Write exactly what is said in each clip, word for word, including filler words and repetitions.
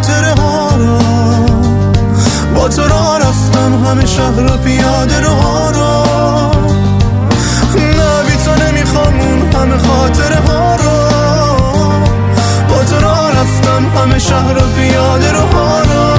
خاطره ها رو، با تو را رفتم همه شهر و پیاده رو ها رو. نه بی تو نمیخوام اون همه خاطره ها رو، با تو را رفتم همه شهر و پیاده رو ها رو.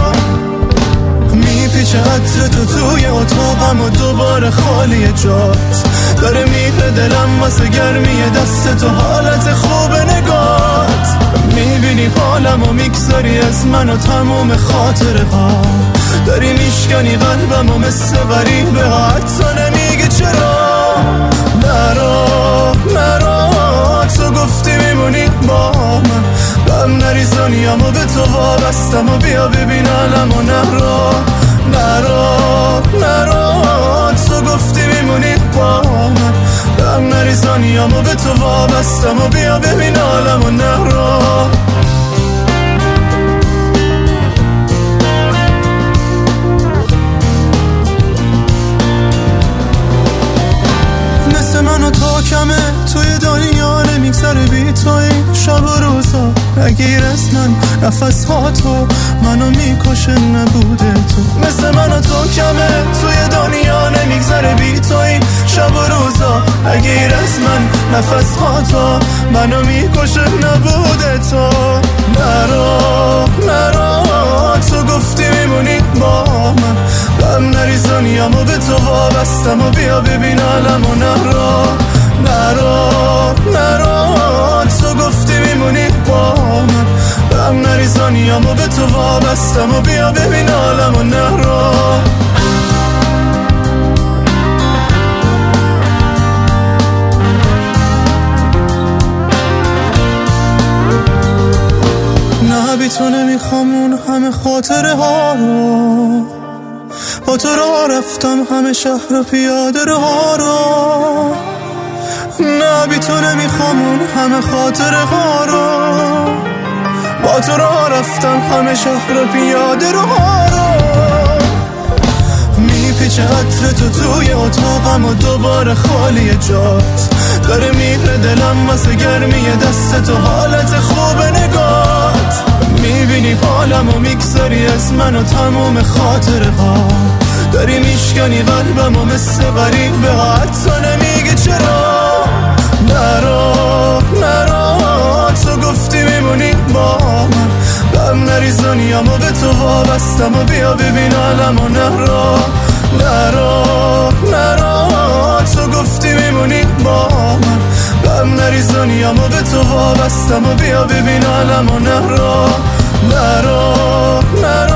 میپیچه عطر تو توی اتاقم و دوباره خالی جات، داره میره دلم واسه گرمی دست تو، حالت خوب نگات. میبینی حالم و میگذاری از من و تموم خاطره ها، داری میشکنی قلبم و مثل غریبه ها، حتی نمیگه چرا. نرا نرا تو گفتی میمونی با من، غم نریزانیم و به تو وابستم و بیا ببین علم و نرا. نرا نرا تو گفتی میمونی با من، غم نریزانیم و به تو وابستم و بیا ببین عالم و نرا. مثل من و تو کمه توی دنیا نمیگذره بی تو این شب و روزا، نگیر از من نفس ها تو منو میکشه نبوده تو. مثل من و تو کمه توی دنیا نمیگذره بی تو این شب و روزا، نگیر از من نفس ها تو منو میکشه نبوده تو. نرا نرا تو گفتی میمونی با من، غم نریزانیم و به تو وابستم و بیا ببین علم و نرا. نرا نرا تو گفتی میمونی با من، غم نریزانیم و به تو وابستم و بیا ببین عالم و نرا. نه بی تو نمیخوام اون همه خاطره ها رو، با تو را رفتم همه شهر و پیاده رو ها رو. نه بی تو نمیخوام اون همه خاطره ها رو، با تو را رفتم همه شهر و پیاده رو ها رو. میپیچه عطر تو توی اتاقم و دوباره خالی جات، داره میره دلم واسه گرمی دست تو، حالت خوب نگات. میبینی حالم و میگذاری از من و تموم خاطره ها، داری میشکنی قلبم و مثل غریبه ها، حتی نمیگه چرا. نرا نرا تو گفتی میمونی با من، غم نریزانیم و به تو وابستم و بیا ببین علم و نرا. نرا نرا تو گفتی میمونی با من، غم نریزانیم و به تو وابستم و بیا ببین علم و نرا. نرا نرا